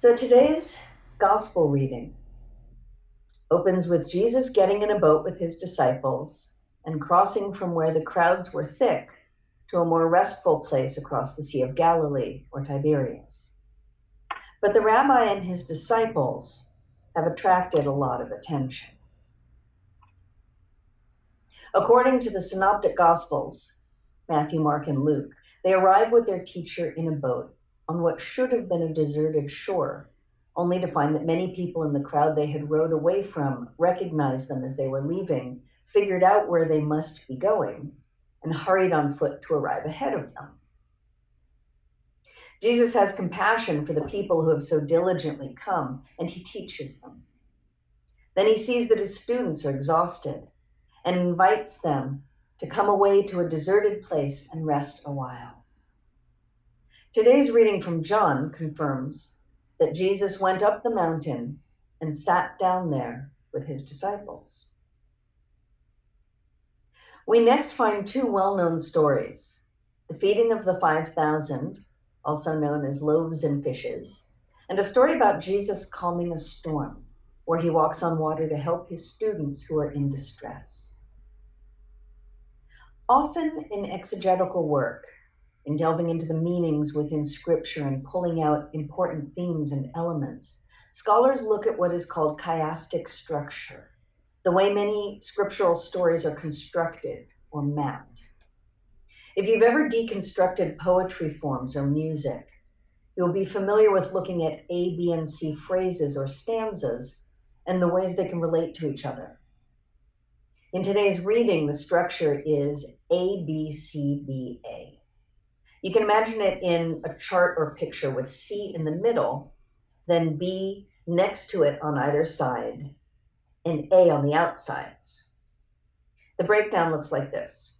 So today's gospel reading opens with Jesus getting in a boat with his disciples and crossing from where the crowds were thick to a more restful place across the Sea of Galilee, or Tiberias. But the rabbi and his disciples have attracted a lot of attention. According to the Synoptic Gospels, Matthew, Mark, and Luke, they arrive with their teacher in a boat on what should have been a deserted shore, only to find that many people in the crowd they had rowed away from recognized them as they were leaving, figured out where they must be going, and hurried on foot to arrive ahead of them. Jesus has compassion for the people who have so diligently come, and he teaches them. Then he sees that his students are exhausted and invites them to come away to a deserted place and rest a while. Today's reading from John confirms that Jesus went up the mountain and sat down there with his disciples. We next find two well-known stories: the feeding of the 5,000, also known as loaves and fishes, and a story about Jesus calming a storm, where he walks on water to help his students who are in distress. Often in exegetical work, in delving into the meanings within Scripture and pulling out important themes and elements, scholars look at what is called chiastic structure, the way many scriptural stories are constructed or mapped. If you've ever deconstructed poetry forms or music, you'll be familiar with looking at A, B, and C phrases or stanzas and the ways they can relate to each other. In today's reading, the structure is A, B, C, B, A. You can imagine it in a chart or picture with C in the middle, then B next to it on either side, and A on the outsides. The breakdown looks like this.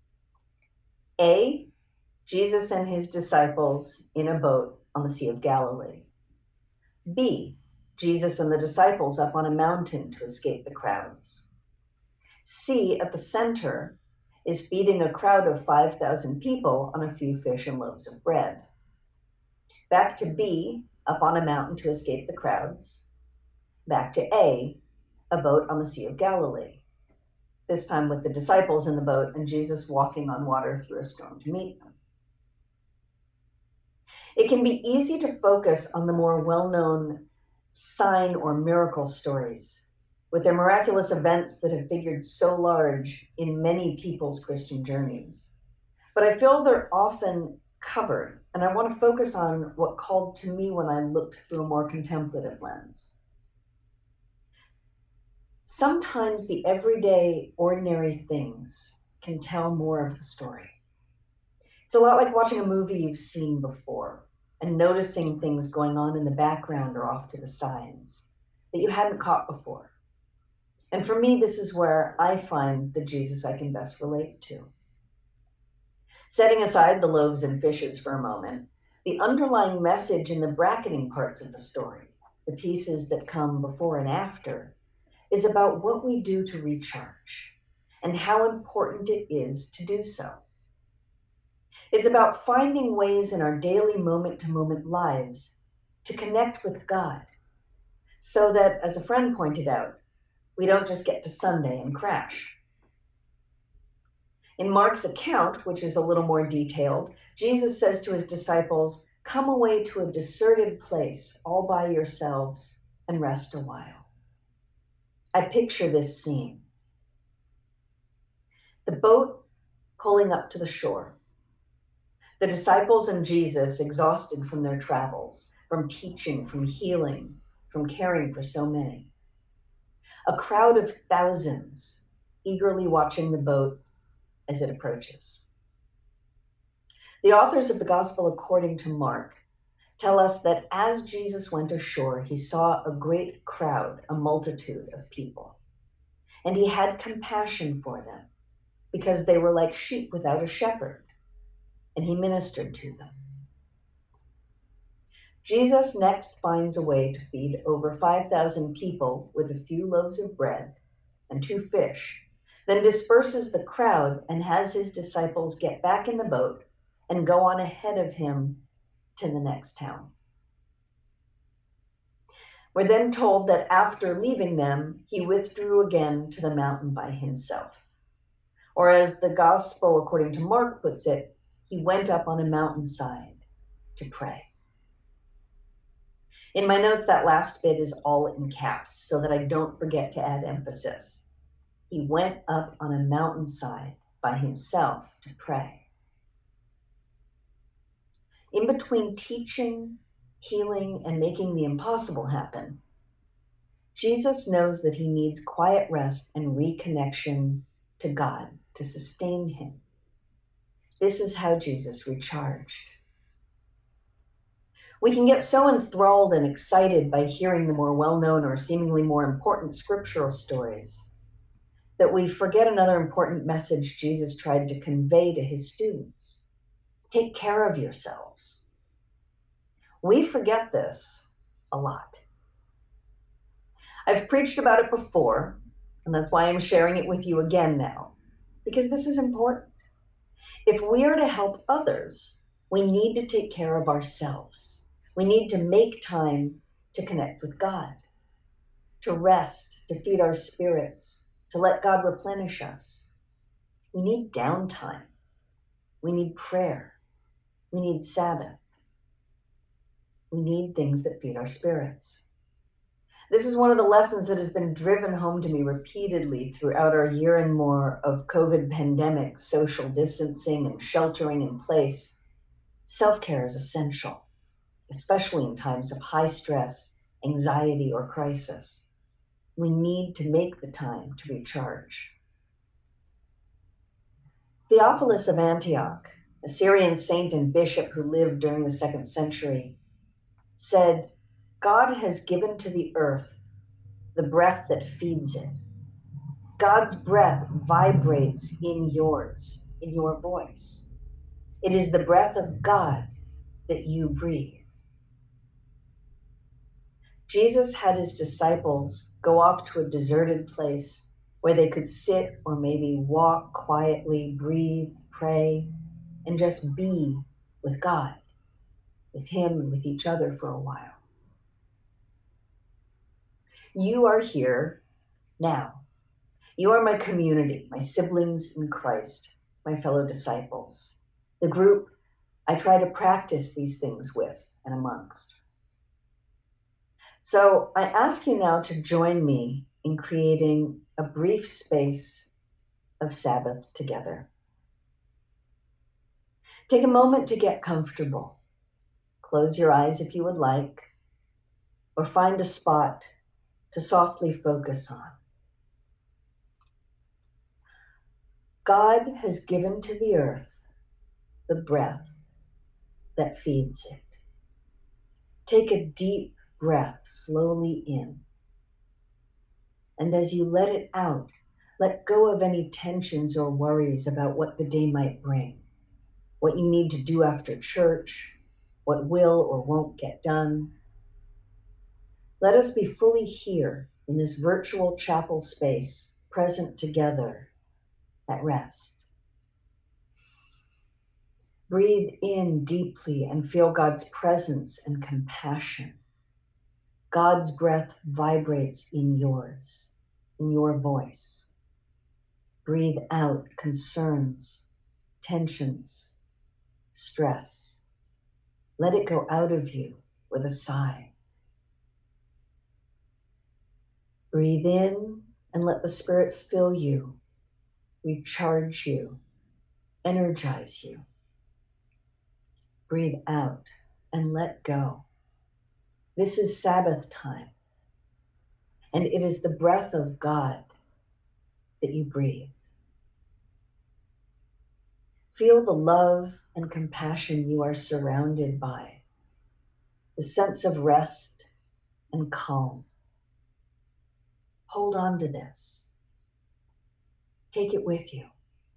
A, Jesus and his disciples in a boat on the Sea of Galilee. B, Jesus and the disciples up on a mountain to escape the crowds. C, at the center, is feeding a crowd of 5,000 people on a few fish and loaves of bread. Back to B, up on a mountain to escape the crowds. Back to A boat on the Sea of Galilee, this time with the disciples in the boat and Jesus walking on water through a storm to meet them. It can be easy to focus on the more well-known sign or miracle stories, with their miraculous events that have figured so large in many people's Christian journeys. But I feel they're often covered, and I want to focus on what called to me when I looked through a more contemplative lens. Sometimes the everyday, ordinary things can tell more of the story. It's a lot like watching a movie you've seen before and noticing things going on in the background or off to the sides that you hadn't caught before. And for me, this is where I find the Jesus I can best relate to. Setting aside the loaves and fishes for a moment, the underlying message in the bracketing parts of the story, the pieces that come before and after, is about what we do to recharge and how important it is to do so. It's about finding ways in our daily moment-to-moment lives to connect with God, so that, as a friend pointed out, we don't just get to Sunday and crash. In Mark's account, which is a little more detailed, Jesus says to his disciples, "Come away to a deserted place all by yourselves and rest a while." I picture this scene. The boat pulling up to the shore. The disciples and Jesus exhausted from their travels, from teaching, from healing, from caring for so many. A crowd of thousands eagerly watching the boat as it approaches. The authors of the Gospel according to Mark tell us that as Jesus went ashore, he saw a great crowd, a multitude of people, and he had compassion for them because they were like sheep without a shepherd, and he ministered to them. Jesus next finds a way to feed over 5,000 people with a few loaves of bread and 2 fish, then disperses the crowd and has his disciples get back in the boat and go on ahead of him to the next town. We're then told that after leaving them, he withdrew again to the mountain by himself. Or as the gospel according to Mark puts it, he went up on a mountainside to pray. In my notes, that last bit is all in caps so that I don't forget to add emphasis. He went up on a mountainside by himself to pray. In between teaching, healing, and making the impossible happen, Jesus knows that he needs quiet rest and reconnection to God to sustain him. This is how Jesus recharged. We can get so enthralled and excited by hearing the more well-known or seemingly more important scriptural stories that we forget another important message Jesus tried to convey to his students. Take care of yourselves. We forget this a lot. I've preached about it before, and that's why I'm sharing it with you again now, because this is important. If we are to help others, we need to take care of ourselves. We need to make time to connect with God, to rest, to feed our spirits, to let God replenish us. We need downtime. We need prayer. We need Sabbath. We need things that feed our spirits. This is one of the lessons that has been driven home to me repeatedly throughout our year and more of COVID pandemic, social distancing, and sheltering in place. Self-care is essential, especially in times of high stress, anxiety, or crisis. We need to make the time to recharge. Theophilus of Antioch, a Syrian saint and bishop who lived during the 2nd century, said, "God has given to the earth the breath that feeds it. God's breath vibrates in yours, in your voice. It is the breath of God that you breathe." Jesus had his disciples go off to a deserted place where they could sit or maybe walk quietly, breathe, pray, and just be with God, with him and with each other for a while. You are here now. You are my community, my siblings in Christ, my fellow disciples, the group I try to practice these things with and amongst. So I ask you now to join me in creating a brief space of Sabbath together. Take a moment to get comfortable. Close your eyes if you would like, or find a spot to softly focus on. God has given to the earth the breath that feeds it. Take a deep breath slowly in. And as you let it out, let go of any tensions or worries about what the day might bring, what you need to do after church, what will or won't get done. Let us be fully here in this virtual chapel space, present together at rest. Breathe in deeply and feel God's presence and compassion. God's breath vibrates in yours, in your voice. Breathe out concerns, tensions, stress. Let it go out of you with a sigh. Breathe in and let the Spirit fill you, recharge you, energize you. Breathe out and let go. This is Sabbath time, and it is the breath of God that you breathe. Feel the love and compassion you are surrounded by, the sense of rest and calm. Hold on to this. Take it with you.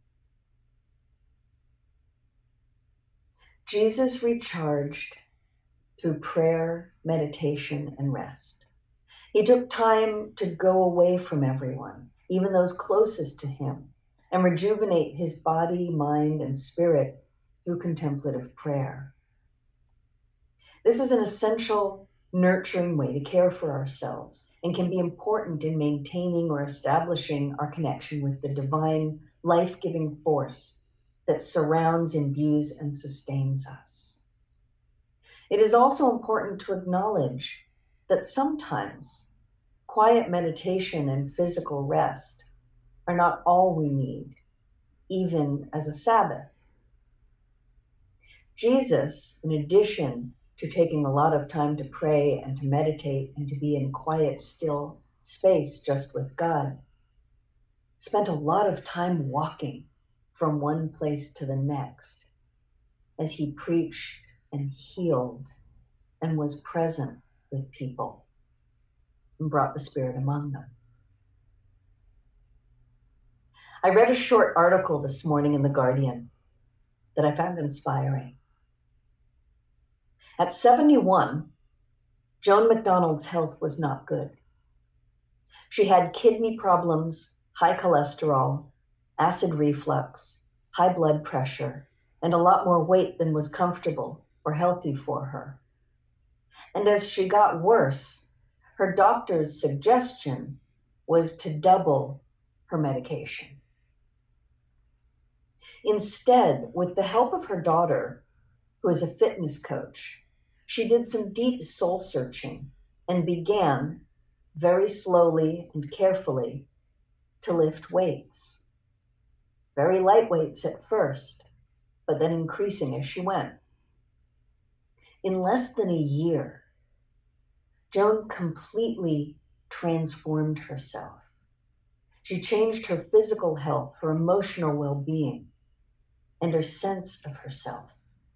Jesus recharged through prayer, meditation, and rest. He took time to go away from everyone, even those closest to him, and rejuvenate his body, mind, and spirit through contemplative prayer. This is an essential nurturing way to care for ourselves and can be important in maintaining or establishing our connection with the divine, life-giving force that surrounds, imbues, and sustains us. It is also important to acknowledge that sometimes quiet meditation and physical rest are not all we need, even as a Sabbath. Jesus, in addition to taking a lot of time to pray and to meditate and to be in quiet, still space just with God, spent a lot of time walking from one place to the next as he preached and healed and was present with people and brought the Spirit among them. I read a short article this morning in The Guardian that I found inspiring. At 71, Joan McDonald's health was not good. She had kidney problems, high cholesterol, acid reflux, high blood pressure, and a lot more weight than was comfortable or healthy for her. And as she got worse, her doctor's suggestion was to double her medication. Instead, with the help of her daughter, who is a fitness coach, she did some deep soul searching and began, very slowly and carefully, to lift weights. Very light weights at first, but then increasing as she went. In less than a year, Joan completely transformed herself. She changed her physical health, her emotional well-being, and her sense of herself.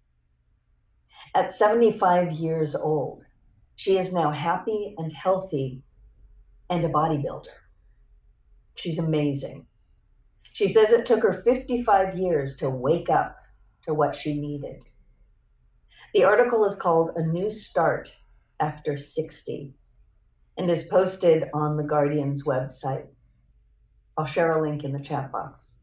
At 75 years old, she is now happy and healthy and a bodybuilder. She's amazing. She says it took her 55 years to wake up to what she needed. The article is called A New Start After 60 and is posted on The Guardian's website. I'll share a link in the chat box.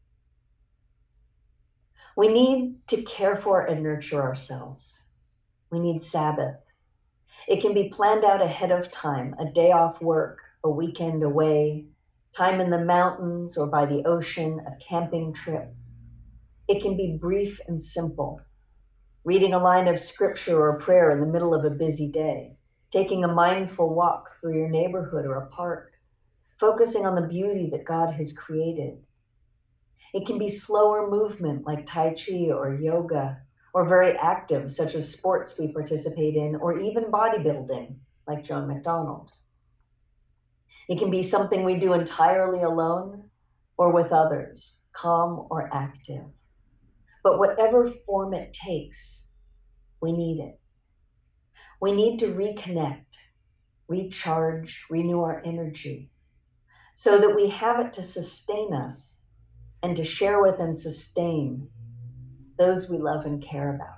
We need to care for and nurture ourselves. We need Sabbath. It can be planned out ahead of time, a day off work, a weekend away, time in the mountains or by the ocean, a camping trip. It can be brief and simple. Reading a line of scripture or prayer in the middle of a busy day, taking a mindful walk through your neighborhood or a park, focusing on the beauty that God has created. It can be slower movement like Tai Chi or yoga, or very active, such as sports we participate in, or even bodybuilding, like Joan McDonald. It can be something we do entirely alone or with others, calm or active. But whatever form it takes, we need it. We need to reconnect, recharge, renew our energy, so that we have it to sustain us and to share with and sustain those we love and care about.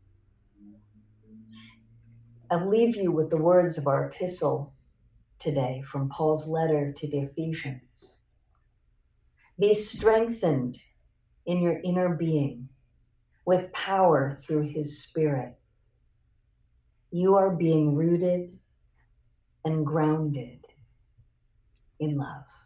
I'll leave you with the words of our epistle today from Paul's letter to the Ephesians. Be strengthened in your inner being with power through his Spirit. You are being rooted and grounded in love.